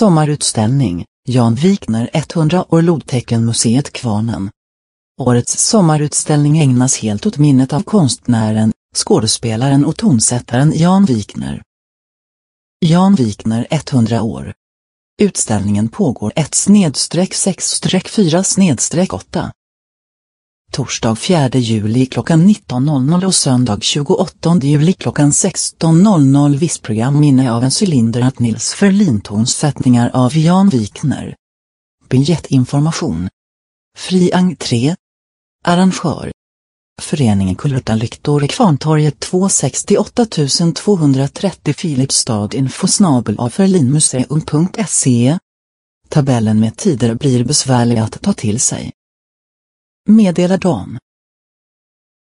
sommarutställning, Jan Wikner 100 år Lodteckenmuseet Kvarnen. Årets sommarutställning ägnas helt åt minnet av konstnären, skådespelaren och tonsättaren Jan Wikner. Jan Wikner 100 år. Utställningen pågår 1/6-4/8. Torsdag 4 juli klockan 19.00 och söndag 28 juli klockan 16.00. Visst programminne av en cylinder att Nils Ferlin tonsättningar av Jan Wikner. Biljettinformation. Fri entré. Arrangör. Föreningen Kulturlyktor i Kvarntorget 268 230 Filipstad. info@ferlinmuseum.se. Tabellen med tider blir besvärlig att ta till sig. Meddela dam.